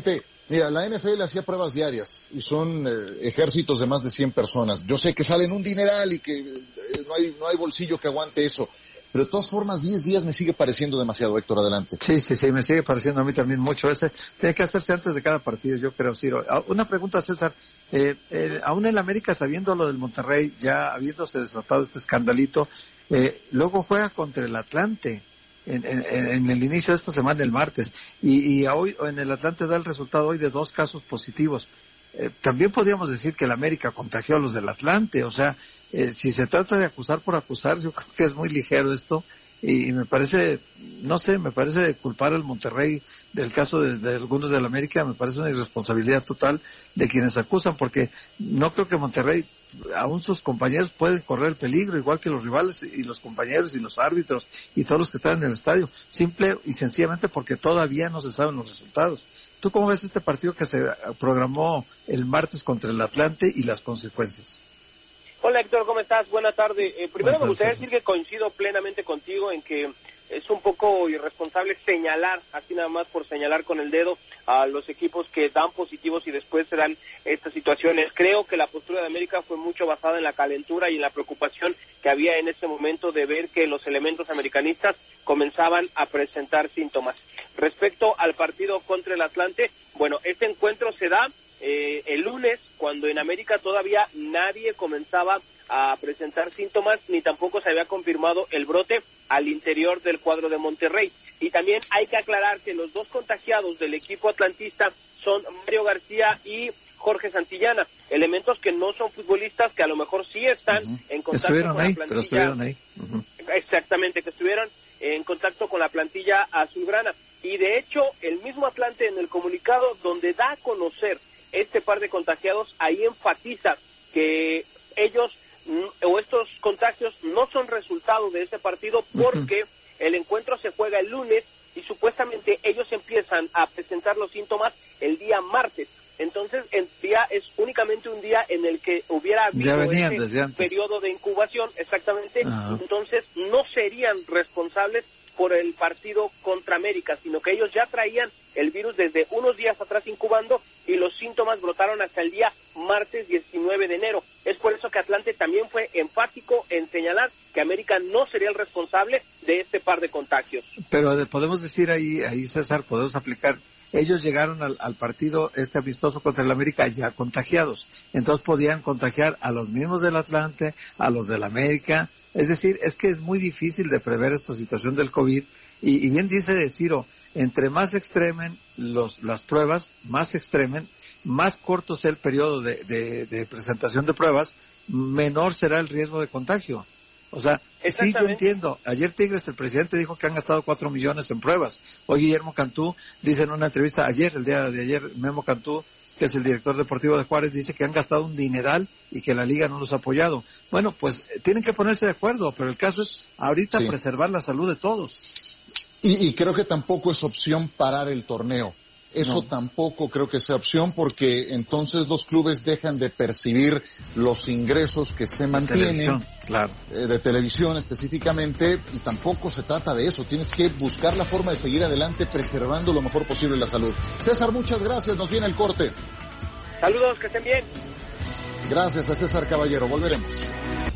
[SPEAKER 3] Mira, la N F L hacía pruebas diarias y son eh, ejércitos de más de cien personas. Yo sé que salen un dineral y que eh, no hay no hay bolsillo que aguante eso. Pero de todas formas, diez días me sigue pareciendo demasiado, Héctor, adelante.
[SPEAKER 5] Sí, sí, sí, me sigue pareciendo a mí también mucho. Ese tiene que hacerse antes de cada partido, yo creo, Ciro. Una pregunta, César. Eh, eh, aún en la América, sabiendo lo del Monterrey, ya habiéndose desatado este escandalito, eh, luego juega contra el Atlante en, en, en el inicio de esta semana, el martes. Y, y hoy en el Atlante da el resultado hoy de dos casos positivos. Eh, también podríamos decir que el América contagió a los del Atlante, o sea, eh, si se trata de acusar por acusar, yo creo que es muy ligero esto, y, y me parece, no sé, me parece culpar al Monterrey del caso de, de algunos del América, me parece una irresponsabilidad total de quienes acusan, porque no creo que Monterrey, aún sus compañeros pueden correr el peligro, igual que los rivales y los compañeros y los árbitros y todos los que están en el estadio, simple y sencillamente porque todavía no se saben los resultados. ¿Tú cómo ves este partido que se programó el martes contra el Atlante y las consecuencias?
[SPEAKER 9] Hola Héctor, ¿cómo estás? Buena tarde. Eh, primero me gustaría decir que coincido plenamente contigo en que es un poco irresponsable señalar, así nada más por señalar con el dedo a los equipos que dan positivos y después se dan estas situaciones. Creo que la postura de América fue mucho basada en la calentura y en la preocupación que había en ese momento de ver que los elementos americanistas comenzaban a presentar síntomas. Respecto al partido contra el Atlante, bueno, este encuentro se da Eh, el lunes, cuando en América todavía nadie comenzaba a presentar síntomas, ni tampoco se había confirmado el brote al interior del cuadro de Monterrey. Y también hay que aclarar que los dos contagiados del equipo atlantista son Mario García y Jorge Santillana, elementos que no son futbolistas, que a lo mejor sí están uh-huh. en contacto
[SPEAKER 5] estuvieron
[SPEAKER 9] con
[SPEAKER 5] ahí,
[SPEAKER 9] la plantilla.
[SPEAKER 5] Pero estuvieron ahí. Uh-huh.
[SPEAKER 9] Exactamente, que estuvieron en contacto con la plantilla azulgrana. Y de hecho, el mismo Atlante en el comunicado donde da a conocer este par de contagiados, ahí enfatiza que ellos o estos contagios no son resultado de ese partido porque uh-huh. el encuentro se juega el lunes y supuestamente ellos empiezan a presentar los síntomas el día martes. Entonces, el día es únicamente un día en el que hubiera habido ese periodo de incubación, exactamente. Uh-huh. Entonces, no serían responsables por el partido contra América, sino que ellos ya traían el virus desde unos días atrás incubando y los síntomas brotaron hasta el día martes diecinueve de enero. Es por eso que Atlante también fue enfático en señalar que América no sería el responsable de este par de contagios.
[SPEAKER 5] Pero podemos decir ahí, ahí César, podemos aplicar, ellos llegaron al, al partido este amistoso contra el América ya contagiados, entonces podían contagiar a los mismos del Atlante, a los del América. Es decir, es que es muy difícil de prever esta situación del COVID y, y bien dice Ciro, entre más extremen los, las pruebas, más extremen, más corto sea el periodo de, de, de presentación de pruebas, menor será el riesgo de contagio. O sea, sí, yo entiendo. Ayer Tigres, el presidente, dijo que han gastado cuatro millones en pruebas. Hoy Guillermo Cantú dice en una entrevista, ayer, el día de ayer, Memo Cantú, que es el director deportivo de Juárez, dice que han gastado un dineral y que la liga no los ha apoyado. Bueno, pues tienen que ponerse de acuerdo, pero el caso es ahorita sí. preservar la salud de todos.
[SPEAKER 3] Y, y creo que tampoco es opción parar el torneo. Eso no. Tampoco creo que sea opción porque entonces los clubes dejan de percibir los ingresos que se mantienen.
[SPEAKER 5] Televisión, claro.
[SPEAKER 3] eh, de televisión específicamente, y tampoco se trata de eso. Tienes que buscar la forma de seguir adelante preservando lo mejor posible la salud. César, muchas gracias. Nos viene el corte.
[SPEAKER 9] Saludos, que estén bien.
[SPEAKER 3] Gracias a César Caballero. Volveremos.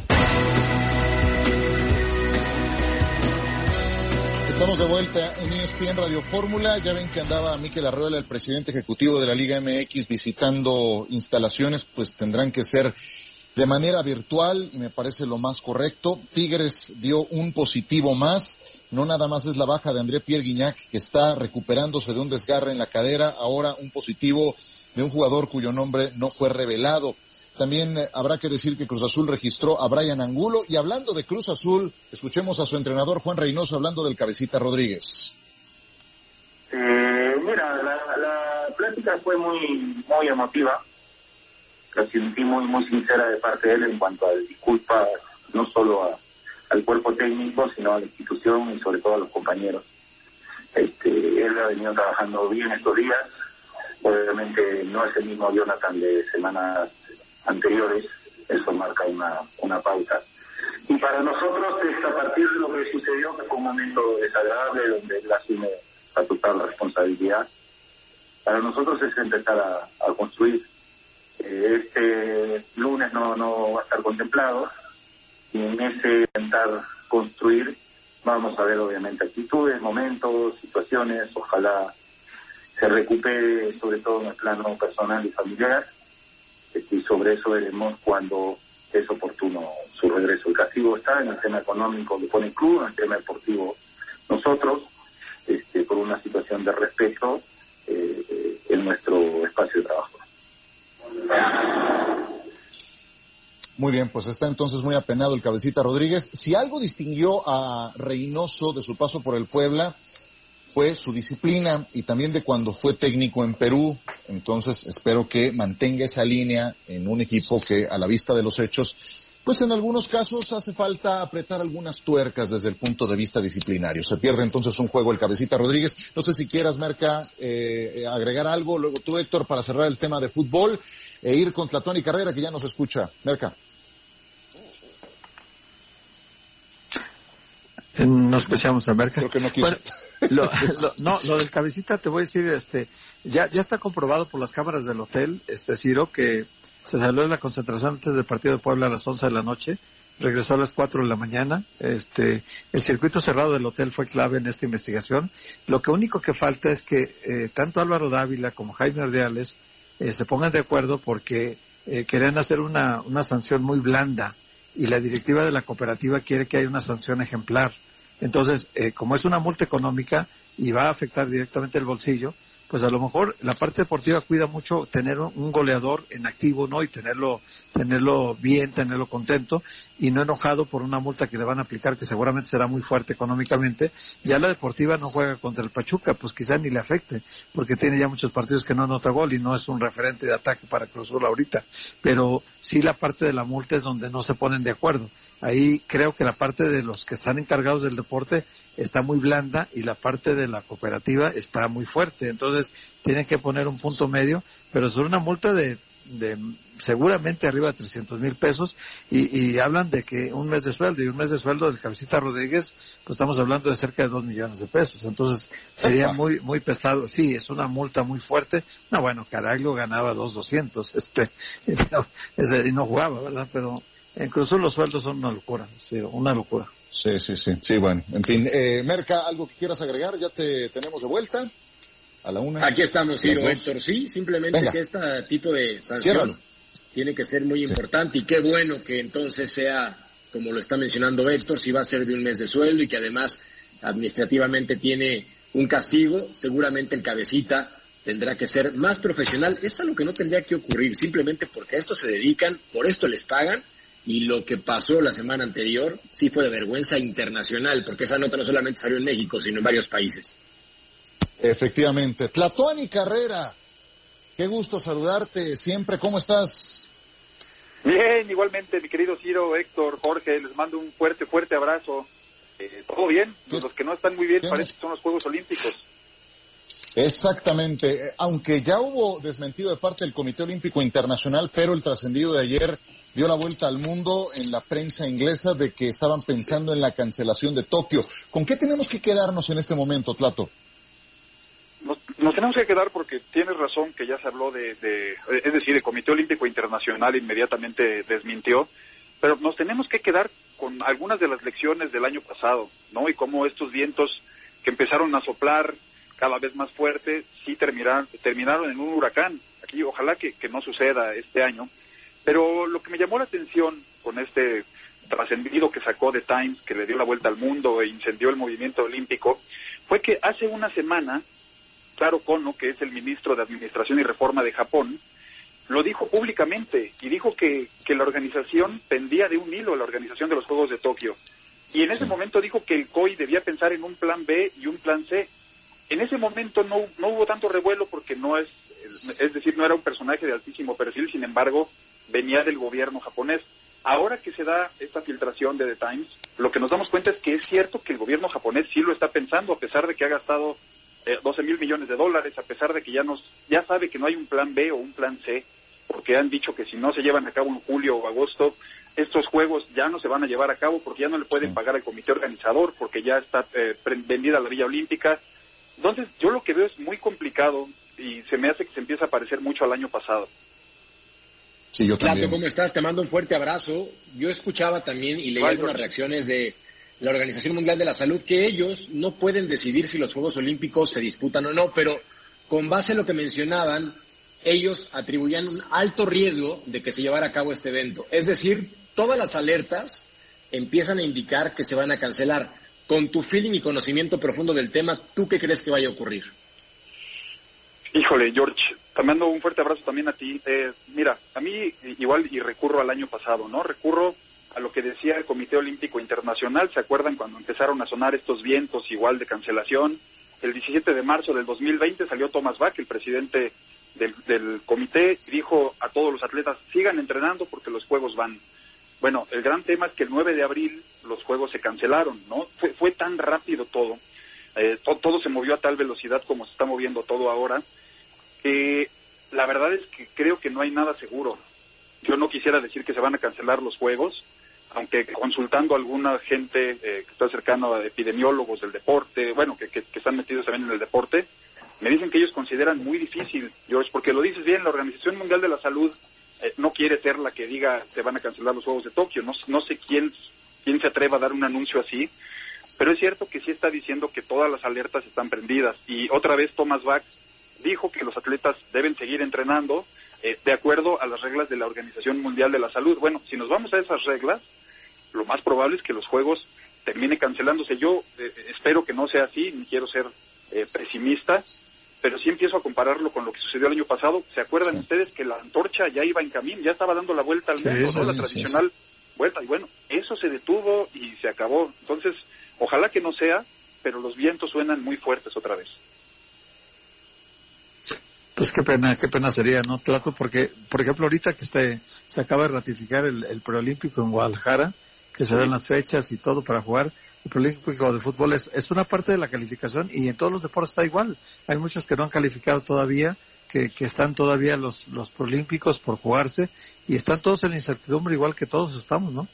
[SPEAKER 3] Estamos de vuelta en E S P N Radio Fórmula. Ya ven que andaba Mikel Arreola, el presidente ejecutivo de la Liga M X, visitando instalaciones, pues tendrán que ser de manera virtual y me parece lo más correcto. Tigres dio un positivo más. No nada más es la baja de André Pierre Guignac, que está recuperándose de un desgarre en la cadera. Ahora un positivo de un jugador cuyo nombre no fue revelado. También eh, habrá que decir que Cruz Azul registró a Brian Angulo. Y hablando de Cruz Azul, escuchemos a su entrenador Juan Reynoso hablando del Cabecita Rodríguez.
[SPEAKER 8] Eh, mira, la, la plática fue muy muy emotiva. La sentí muy muy sincera de parte de él en cuanto a disculpas, no solo a, al cuerpo técnico, sino a la institución y sobre todo a los compañeros. Este, él ha venido trabajando bien estos días. Obviamente no es el mismo Jonathan de semanas anteriores, eso marca una una pauta. Y para nosotros, es a partir de lo que sucedió, que fue un momento desagradable, donde él asume a total la responsabilidad,
[SPEAKER 6] para nosotros es empezar a, a construir. Eh, este lunes no, no va a estar contemplado, y en ese intentar construir vamos a ver obviamente actitudes, momentos, situaciones, ojalá se recupere sobre todo en el plano personal y familiar, y sobre eso veremos cuando es oportuno su regreso. El castigo está en el tema económico, lo pone el club, en el tema deportivo nosotros, este, por una situación de respeto eh, eh, en nuestro espacio de trabajo.
[SPEAKER 3] Muy bien, pues está entonces muy apenado el Cabecita Rodríguez. Si algo distinguió a Reynoso de su paso por el Puebla, fue su disciplina y también de cuando fue técnico en Perú. Entonces espero que mantenga esa línea en un equipo que a la vista de los hechos, pues en algunos casos hace falta apretar algunas tuercas desde el punto de vista disciplinario. Se pierde entonces un juego el Cabecita Rodríguez. No sé si quieras, Merca, eh, agregar algo. Luego tú, Héctor, para cerrar el tema de fútbol e ir con Tlatón y Carrera, que ya nos escucha. Merca.
[SPEAKER 5] No escuchamos a Merca.
[SPEAKER 3] Creo que no quiso.
[SPEAKER 5] Bueno, lo, lo, no, lo del Cabecita te voy a decir, este, ya, ya está comprobado por las cámaras del hotel, este, Ciro, que se salió de la concentración antes del partido de Puebla a las once de la noche, regresó a las cuatro de la mañana, este, el circuito cerrado del hotel fue clave en esta investigación. Lo que único que falta es que, eh, tanto Álvaro Dávila como Jaime Ordiales, eh, se pongan de acuerdo porque, eh, querían hacer una, una sanción muy blanda y la directiva de la cooperativa quiere que haya una sanción ejemplar. Entonces, eh, como es una multa económica y va a afectar directamente el bolsillo, pues a lo mejor la parte deportiva cuida mucho tener un goleador en activo, ¿no? Y tenerlo, tenerlo bien, tenerlo contento y no enojado por una multa que le van a aplicar que seguramente será muy fuerte económicamente. Ya la deportiva no juega contra el Pachuca, pues quizá ni le afecte, porque tiene ya muchos partidos que no anota gol y no es un referente de ataque para Cruz Azul ahorita. Pero sí la parte de la multa es donde no se ponen de acuerdo. Ahí creo que la parte de los que están encargados del deporte está muy blanda y la parte de la cooperativa está muy fuerte. Entonces tienen que poner un punto medio, pero sobre una multa de, de seguramente arriba de trescientos mil pesos y, y hablan de que un mes de sueldo y un mes de sueldo del Cabecita Rodríguez, pues estamos hablando de cerca de dos millones de pesos. Entonces sería muy muy pesado. Sí, es una multa muy fuerte. No, bueno, Caraglio ganaba dos doscientos, este, y no, ese, y no jugaba, ¿verdad? Pero en Cruz Azul los sueldos son una locura, sí, una locura.
[SPEAKER 3] Sí, sí, sí. Sí, bueno, en fin. Eh, Merca, ¿algo que quieras agregar? Ya te tenemos de vuelta a la una.
[SPEAKER 4] Aquí estamos, sí, Héctor. Sí, simplemente Venga. Que este tipo de sanción Ciérralo. Tiene que ser muy importante sí. Y qué bueno que entonces sea, como lo está mencionando Héctor, si va a ser de un mes de sueldo y que además administrativamente tiene un castigo, seguramente el Cabecita tendrá que ser más profesional. Es algo que no tendría que ocurrir, simplemente porque a esto se dedican, por esto les pagan. Y lo que pasó la semana anterior sí fue de vergüenza internacional, porque esa nota no solamente salió en México, sino en varios países.
[SPEAKER 3] Efectivamente. Tlatón y Carrera, qué gusto saludarte siempre. ¿Cómo estás?
[SPEAKER 10] Bien, igualmente, mi querido Ciro, Héctor, Jorge, les mando un fuerte, fuerte abrazo. Eh, ¿Todo bien? ¿Qué? Los que no están muy bien parece que son los Juegos Olímpicos.
[SPEAKER 3] Exactamente. Aunque ya hubo desmentido de parte del Comité Olímpico Internacional, pero el trascendido de ayer dio la vuelta al mundo en la prensa inglesa de que estaban pensando en la cancelación de Tokio. ¿Con qué tenemos que quedarnos en este momento, Tlato?
[SPEAKER 10] Nos, nos tenemos que quedar porque tienes razón que ya se habló de, de, es decir, el Comité Olímpico Internacional inmediatamente desmintió, pero nos tenemos que quedar con algunas de las lecciones del año pasado, ¿no? Y cómo estos vientos que empezaron a soplar cada vez más fuerte, sí terminaron, terminaron en un huracán. Aquí ojalá que, que no suceda este año. Pero lo que me llamó la atención con este trascendido que sacó The Times, que le dio la vuelta al mundo e incendió el movimiento olímpico, fue que hace una semana, Taro Kono, que es el ministro de Administración y Reforma de Japón, lo dijo públicamente y dijo que, que la organización pendía de un hilo, la organización de los Juegos de Tokio. Y en ese momento dijo que el C O I debía pensar en un plan B y un plan C. En ese momento no, no hubo tanto revuelo porque no es, es decir, no era un personaje de altísimo perfil, sin embargo, venía del gobierno japonés. Ahora que se da esta filtración de The Times, lo que nos damos cuenta es que es cierto que el gobierno japonés sí lo está pensando, a pesar de que ha gastado eh, doce mil millones de dólares, a pesar de que ya nos ya sabe que no hay un plan B o un plan C, porque han dicho que si no se llevan a cabo en julio o agosto, estos juegos ya no se van a llevar a cabo porque ya no le pueden pagar al comité organizador, porque ya está eh, vendida la Villa Olímpica. Entonces, yo lo que veo es muy complicado y se me hace que se empieza a parecer mucho al año pasado.
[SPEAKER 3] Sí, yo también.
[SPEAKER 4] Claro, ¿cómo estás? Te mando un fuerte abrazo. Yo escuchaba también y leía algunas reacciones de la Organización Mundial de la Salud que ellos no pueden decidir si los Juegos Olímpicos se disputan o no, pero con base en lo que mencionaban, ellos atribuían un alto riesgo de que se llevara a cabo este evento. Es decir, todas las alertas empiezan a indicar que se van a cancelar. Con tu feeling y conocimiento profundo del tema, ¿tú qué crees que vaya a ocurrir?
[SPEAKER 10] Híjole, George, te mando un fuerte abrazo también a ti. Eh, mira, a mí igual y recurro al año pasado, ¿no? Recurro a lo que decía el Comité Olímpico Internacional. ¿Se acuerdan cuando empezaron a sonar estos vientos igual de cancelación? El diecisiete de marzo del dos mil veinte salió Thomas Bach, el presidente del, del comité, y dijo a todos los atletas, sigan entrenando porque los Juegos van. Bueno, el gran tema es que el nueve de abril los Juegos se cancelaron, ¿no? Fue, fue tan rápido todo, eh, to, todo se movió a tal velocidad como se está moviendo todo ahora, que la verdad es que creo que no hay nada seguro. Yo no quisiera decir que se van a cancelar los Juegos, aunque consultando a alguna gente eh, que está cercano a epidemiólogos del deporte, bueno, que, que, que están metidos también en el deporte, me dicen que ellos consideran muy difícil, George, porque lo dices bien, la Organización Mundial de la Salud eh, no quiere ser la que diga se van a cancelar los Juegos de Tokio. No, no sé quién, quién se atreva a dar un anuncio así, pero es cierto que sí está diciendo que todas las alertas están prendidas. Y otra vez Thomas Bach dijo que los atletas deben seguir entrenando eh, de acuerdo a las reglas de la Organización Mundial de la Salud. Bueno, si nos vamos a esas reglas, lo más probable es que los Juegos terminen cancelándose. Yo eh, espero que no sea así, ni quiero ser eh, pesimista, pero sí empiezo a compararlo con lo que sucedió el año pasado. ¿Se acuerdan sí. ustedes que la antorcha ya iba en camino, ya estaba dando la vuelta al mundo, sí, ¿no? La sí, tradicional sí, sí. vuelta, y bueno, eso se detuvo y se acabó. Entonces, ojalá que no sea, pero los vientos suenan muy fuertes otra vez.
[SPEAKER 5] Pues qué pena, qué pena sería, ¿no, Tlato? Porque, por ejemplo, ahorita que este, se acaba de ratificar el, el preolímpico en Guadalajara, que se dan las fechas y todo para jugar, el preolímpico de fútbol es, es una parte de la calificación y en todos los deportes está igual. Hay muchos que no han calificado todavía, que, que están todavía los, los preolímpicos por jugarse y están todos en incertidumbre igual que todos estamos, ¿no?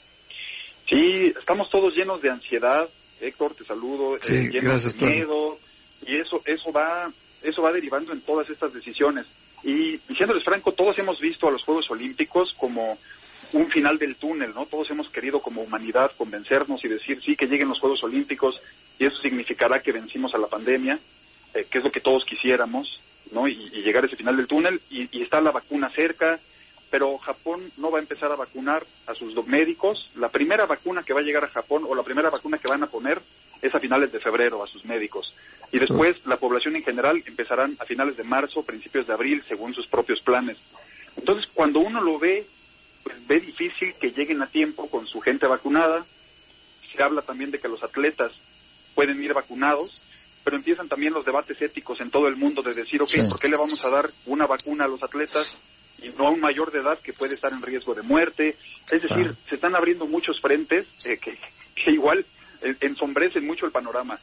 [SPEAKER 10] Sí, estamos todos llenos de ansiedad, Héctor, te saludo,
[SPEAKER 5] sí,
[SPEAKER 10] eh, llenos
[SPEAKER 5] gracias,
[SPEAKER 10] de miedo, y eso, eso va, eso va derivando en todas estas decisiones. Y diciéndoles franco, todos hemos visto a los Juegos Olímpicos como un final del túnel, ¿no? Todos hemos querido como humanidad convencernos y decir sí, que lleguen los Juegos Olímpicos y eso significará que vencimos a la pandemia, eh, que es lo que todos quisiéramos, ¿no? Y, y llegar a ese final del túnel y, y está la vacuna cerca, pero Japón no va a empezar a vacunar a sus médicos. La primera vacuna que va a llegar a Japón o la primera vacuna que van a poner es a finales de febrero a sus médicos. Y después la población en general empezarán a finales de marzo, principios de abril, según sus propios planes. Entonces, cuando uno lo ve, pues ve difícil que lleguen a tiempo con su gente vacunada. Se habla también de que los atletas pueden ir vacunados, pero empiezan también los debates éticos en todo el mundo de decir, ok, sí. ¿por qué le vamos a dar una vacuna a los atletas y no a un mayor de edad que puede estar en riesgo de muerte? Es decir, ah. se están abriendo muchos frentes eh, que, que igual eh, ensombrecen mucho el panorama.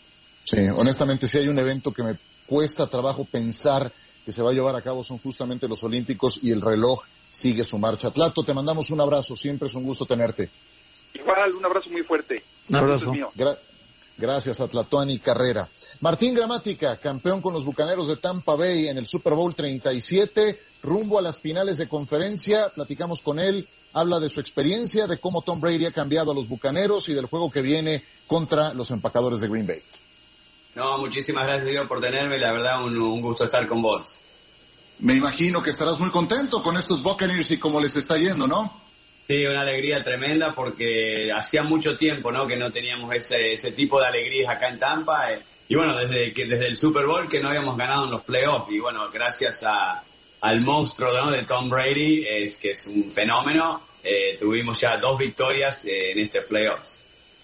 [SPEAKER 3] Sí, honestamente, si hay un evento que me cuesta trabajo pensar que se va a llevar a cabo son justamente los Olímpicos y el reloj sigue su marcha. Tlato, te mandamos un abrazo, siempre es un gusto tenerte.
[SPEAKER 10] Igual, un abrazo muy fuerte.
[SPEAKER 5] Un abrazo.
[SPEAKER 3] Gra- gracias a Tlatoani Carrera. Martín Gramática, campeón con los Bucaneros de Tampa Bay en el Super Bowl treinta y siete, rumbo a las finales de conferencia. Platicamos con él, habla de su experiencia, de cómo Tom Brady ha cambiado a los Bucaneros y del juego que viene contra los empacadores de Green Bay.
[SPEAKER 11] No, muchísimas gracias, Diego, por tenerme. La verdad, un, un gusto estar con vos.
[SPEAKER 3] Me imagino que estarás muy contento con estos Buccaneers y cómo les está yendo, ¿no?
[SPEAKER 11] Sí, una alegría tremenda porque hacía mucho tiempo, ¿no?, que no teníamos ese ese tipo de alegrías acá en Tampa. Eh, y bueno, desde que desde el Super Bowl que no habíamos ganado en los playoffs. Y bueno, gracias a al monstruo, ¿no?, de Tom Brady, es que es un fenómeno, eh, tuvimos ya dos victorias eh, en este playoffs.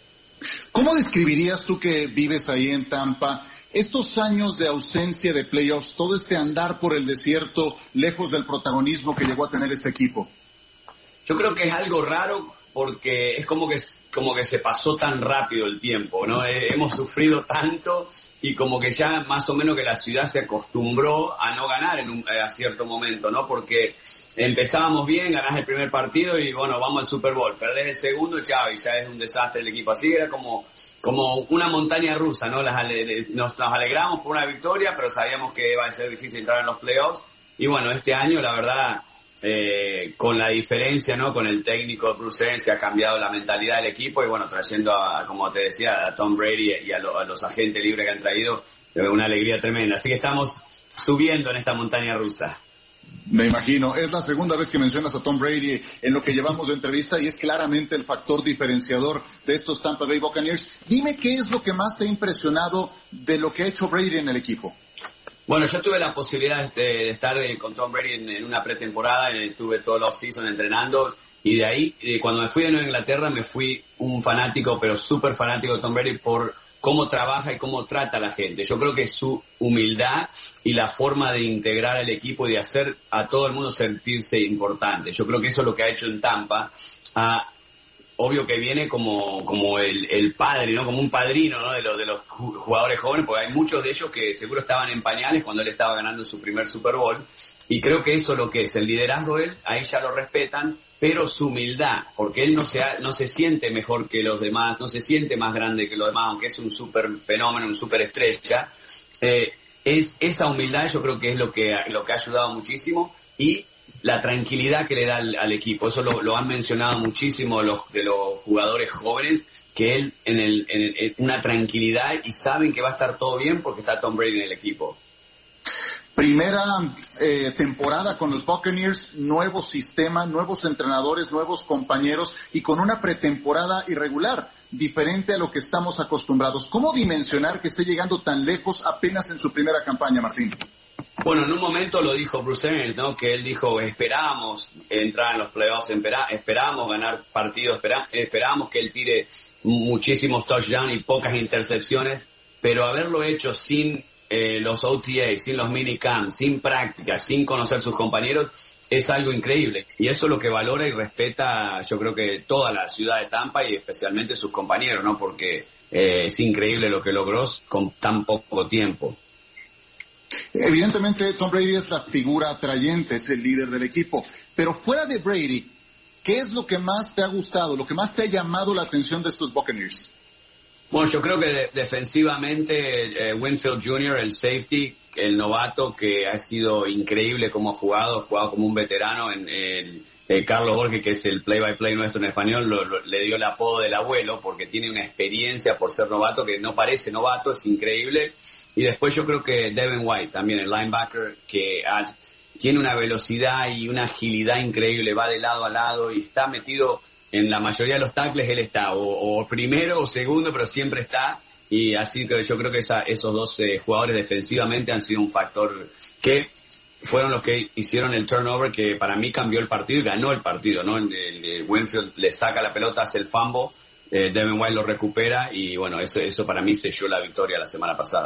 [SPEAKER 3] ¿Cómo describirías tú que vives ahí en Tampa estos años de ausencia de playoffs, todo este andar por el desierto, lejos del protagonismo que llegó a tener este equipo?
[SPEAKER 11] Yo creo que es algo raro porque es como que como que se pasó tan rápido el tiempo, ¿no? Eh, hemos sufrido tanto y como que ya más o menos que la ciudad se acostumbró a no ganar en un, a cierto momento, ¿no? Porque empezábamos bien, ganás el primer partido y bueno, vamos al Super Bowl, perdés el segundo, chao, y ya es un desastre el equipo. Así era como como una montaña rusa, ¿no? Las ale- nos, nos alegramos por una victoria, pero sabíamos que iba a ser difícil entrar en los playoffs. Y bueno, este año, la verdad, eh, con la diferencia, ¿no? Con el técnico Bruce Arians, que ha cambiado la mentalidad del equipo, y bueno, trayendo, a, como te decía, a Tom Brady y a, lo, a los agentes libres que han traído, eh, una alegría tremenda. Así que estamos subiendo en esta montaña rusa.
[SPEAKER 3] Me imagino, es la segunda vez que mencionas a Tom Brady en lo que llevamos de entrevista y es claramente el factor diferenciador de estos Tampa Bay Buccaneers. Dime qué es lo que más te ha impresionado de lo que ha hecho Brady en el equipo.
[SPEAKER 11] Bueno, yo tuve la posibilidad de, de estar con Tom Brady en, en una pretemporada, estuve todo el off-season entrenando y de ahí, eh, cuando me fui de Nueva Inglaterra, me fui un fanático, pero súper fanático de Tom Brady por cómo trabaja y cómo trata a la gente. Yo creo que su humildad y la forma de integrar al equipo y de hacer a todo el mundo sentirse importante. Yo creo que eso es lo que ha hecho en Tampa. Ah, obvio que viene como como el, el padre, ¿no? Como un padrino, ¿no? De los de los jugadores jóvenes, porque hay muchos de ellos que seguro estaban en pañales cuando él estaba ganando su primer Super Bowl. Y creo que eso es lo que es el liderazgo de él, ahí ya lo respetan, pero su humildad, porque él no se ha, no se siente mejor que los demás, no se siente más grande que los demás, aunque es un super fenómeno, un super estrella. Eh, es esa humildad, yo creo que es lo que lo que ha ayudado muchísimo, y la tranquilidad que le da al, al equipo. Eso lo, lo han mencionado muchísimo los de los jugadores jóvenes, que él en el en, el, en una tranquilidad y saben que va a estar todo bien porque está Tom Brady en el equipo.
[SPEAKER 3] Primera eh, temporada con los Buccaneers, nuevo sistema, nuevos entrenadores, nuevos compañeros y con una pretemporada irregular, diferente a lo que estamos acostumbrados. ¿Cómo dimensionar que esté llegando tan lejos apenas en su primera campaña, Martín?
[SPEAKER 11] Bueno, en un momento lo dijo Bruce Arians, ¿no? Que él dijo, esperamos entrar en los playoffs, espera, esperamos ganar partidos, espera, esperamos que él tire muchísimos touchdowns y pocas intercepciones, pero haberlo hecho sin eh, los O T A, sin los minicamps, sin práctica, sin conocer sus compañeros, es algo increíble. Y eso es lo que valora y respeta, yo creo que toda la ciudad de Tampa y especialmente sus compañeros, ¿no? Porque eh, es increíble lo que logró con tan poco tiempo.
[SPEAKER 3] Evidentemente Tom Brady es la figura atrayente, es el líder del equipo, pero fuera de Brady, ¿qué es lo que más te ha gustado, lo que más te ha llamado la atención de estos Buccaneers?
[SPEAKER 11] Bueno, yo creo que de, defensivamente eh, Winfield junior, el safety, el novato, que ha sido increíble como ha jugado, ha jugado como un veterano. En, en eh, Carlos Jorge, que es el play-by-play nuestro en español, lo, lo, le dio el apodo del abuelo porque tiene una experiencia por ser novato que no parece novato, es increíble. Y después yo creo que Devin White, también el linebacker, que ha, tiene una velocidad y una agilidad increíble, va de lado a lado y está metido en la mayoría de los tackles, él está o, o primero o segundo, pero siempre está. Y así que yo creo que esa, esos dos eh, jugadores defensivamente han sido un factor que fueron los que hicieron el turnover, que para mí cambió el partido y ganó el partido, ¿no? El, el, el Winfield le saca la pelota, hace el fumble, eh, Devin White lo recupera y bueno, eso, eso para mí selló la victoria la semana pasada.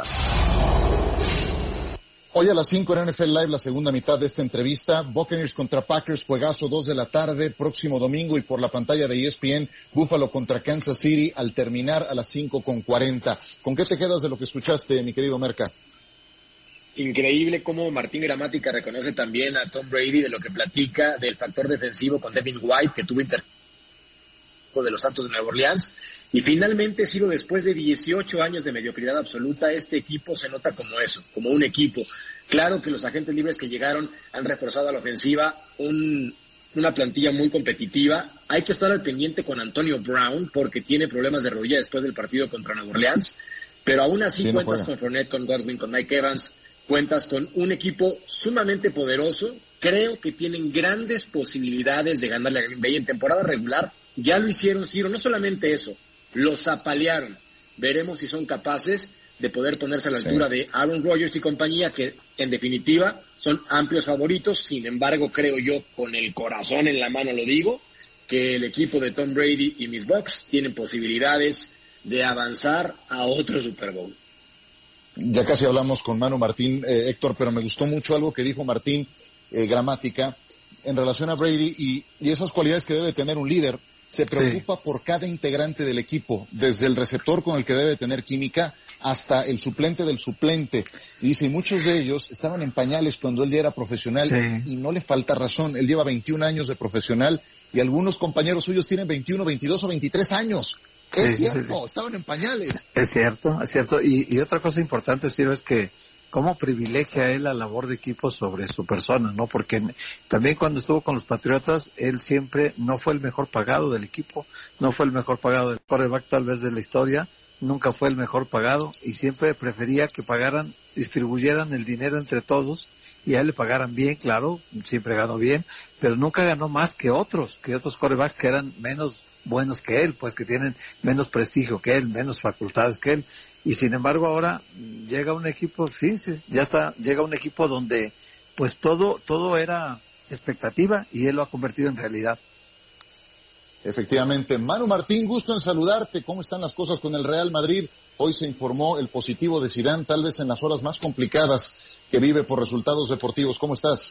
[SPEAKER 3] Hoy a las cinco en N F L Live, la segunda mitad de esta entrevista, Buccaneers contra Packers, juegazo dos de la tarde, próximo domingo, y por la pantalla de E S P N, Buffalo contra Kansas City, al terminar a las cinco con cuarenta. ¿Con qué te quedas de lo que escuchaste, mi querido Merca?
[SPEAKER 4] Increíble cómo Martín Gramática reconoce también a Tom Brady de lo que platica del factor defensivo con Devin White, que tuvo intercepción de los Santos de Nueva Orleans. Y finalmente, Ciro, después de dieciocho años de mediocridad absoluta, este equipo se nota como eso, como un equipo. Claro que los agentes libres que llegaron han reforzado a la ofensiva, un, una plantilla muy competitiva. Hay que estar al pendiente con Antonio Brown porque tiene problemas de rodilla después del partido contra Nueva Orleans. Pero aún así sí, cuentas no con Fournette, con Godwin, con Mike Evans, cuentas con un equipo sumamente poderoso. Creo que tienen grandes posibilidades de ganarle a Green Bay en temporada regular. Ya lo hicieron, Ciro, no solamente eso, los apalearon. Veremos si son capaces de poder ponerse a la sí. altura de Aaron Rodgers y compañía, que en definitiva son amplios favoritos. Sin embargo, creo yo, con el corazón en la mano lo digo, que el equipo de Tom Brady y mis Bucs tienen posibilidades de avanzar a otro Super Bowl.
[SPEAKER 3] Ya casi hablamos con Manu Martín, eh, Héctor, pero me gustó mucho algo que dijo Martín eh, Gramática en relación a Brady y, y esas cualidades que debe tener un líder. Se preocupa sí. por cada integrante del equipo, desde el receptor con el que debe tener química hasta el suplente del suplente. Y dice, y muchos de ellos estaban en pañales cuando él ya era profesional sí. y no le falta razón. Él lleva veintiún años de profesional y algunos compañeros suyos tienen veintiuno, veintidós o veintitrés años. Es
[SPEAKER 5] Sí,
[SPEAKER 3] cierto,
[SPEAKER 5] sí, sí.
[SPEAKER 3] estaban en pañales.
[SPEAKER 5] Es cierto, es cierto. Y, y otra cosa importante, Ciro, es que cómo privilegia él la labor de equipo sobre su persona, ¿no? Porque también cuando estuvo con los Patriotas, él siempre no fue el mejor pagado del equipo, no fue el mejor pagado del quarterback tal vez de la historia, nunca fue el mejor pagado y siempre prefería que pagaran, distribuyeran el dinero entre todos y a él le pagaran bien, claro, siempre ganó bien, pero nunca ganó más que otros, que otros quarterbacks que eran menos buenos que él, pues que tienen menos prestigio que él, menos facultades que él. Y sin embargo ahora llega un equipo, sí, sí, ya está, llega un equipo donde pues todo, todo era expectativa y él lo ha convertido en realidad.
[SPEAKER 3] Efectivamente. Manu Martín, gusto en saludarte. ¿Cómo están las cosas con el Real Madrid? Hoy se informó el positivo de Zidane, tal vez en las horas más complicadas que vive por resultados deportivos. ¿Cómo estás?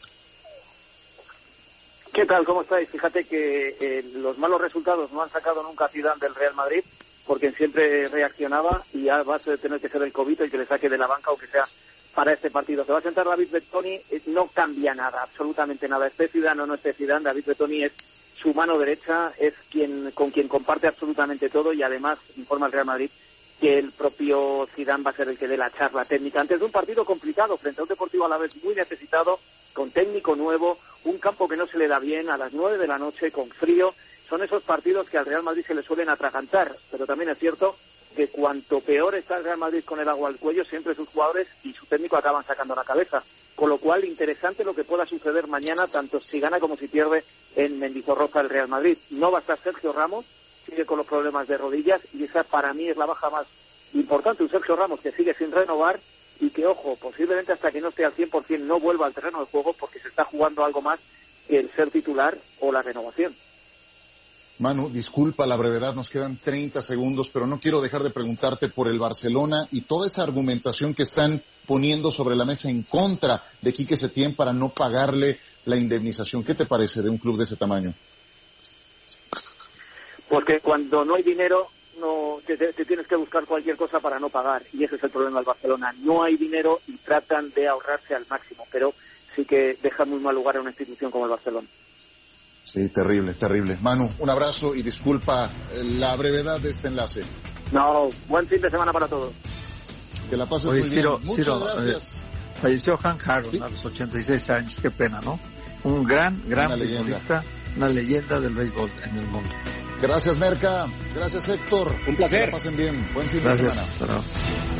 [SPEAKER 7] ¿Qué tal? ¿Cómo estáis? Fíjate que eh, los malos resultados no han sacado nunca a Zidane del Real Madrid, porque siempre reaccionaba y ya va a tener que ser el COVID el que le saque de la banca, aunque sea para este partido. Se va a sentar David Bertoni, eh, no cambia nada, absolutamente nada. Esté Zidane o no esté Zidane, David Bertoni es su mano derecha, es quien con quien comparte absolutamente todo y además informa al Real Madrid que el propio Zidane va a ser el que dé la charla técnica antes de un partido complicado frente a un Deportivo a la vez muy necesitado, con técnico nuevo, un campo que no se le da bien, a las nueve de la noche, con frío. Son esos partidos que al Real Madrid se le suelen atragantar, pero también es cierto que cuanto peor está el Real Madrid con el agua al cuello, siempre sus jugadores y su técnico acaban sacando la cabeza. Con lo cual, interesante lo que pueda suceder mañana, tanto si gana como si pierde en Mendizorroza el Real Madrid. No va a estar Sergio Ramos, sigue con los problemas de rodillas, y esa para mí es la baja más importante. Un Sergio Ramos que sigue sin renovar y que, ojo, posiblemente hasta que no esté al cien por ciento no vuelva al terreno de juego porque se está jugando algo más que el ser titular o la renovación.
[SPEAKER 3] Manu, disculpa la brevedad, nos quedan treinta segundos, pero no quiero dejar de preguntarte por el Barcelona y toda esa argumentación que están poniendo sobre la mesa en contra de Quique Setién para no pagarle la indemnización. ¿Qué te parece de un club de ese tamaño?
[SPEAKER 7] Porque cuando no hay dinero, no te, te tienes que buscar cualquier cosa para no pagar, y ese es el problema del Barcelona. No hay dinero y tratan de ahorrarse al máximo, pero sí que deja muy mal lugar a una institución como el Barcelona.
[SPEAKER 3] Sí, terrible, terrible. Manu, un abrazo y disculpa la brevedad de este enlace.
[SPEAKER 7] No, buen fin de semana para todos.
[SPEAKER 3] Que la pases
[SPEAKER 5] Oye,
[SPEAKER 3] muy
[SPEAKER 5] Ciro,
[SPEAKER 3] bien. Muchas
[SPEAKER 5] Ciro,
[SPEAKER 3] gracias.
[SPEAKER 5] Eh, falleció Hank Aaron, ¿sí?, a los ochenta y seis años, qué pena, ¿no? Un gran, gran
[SPEAKER 3] una
[SPEAKER 5] futbolista,
[SPEAKER 3] leyenda.
[SPEAKER 5] Una leyenda del béisbol en el mundo.
[SPEAKER 3] Gracias, Merca. Gracias, Héctor.
[SPEAKER 4] Un placer.
[SPEAKER 3] Que la pasen bien. Buen fin
[SPEAKER 5] Gracias.
[SPEAKER 3] de semana.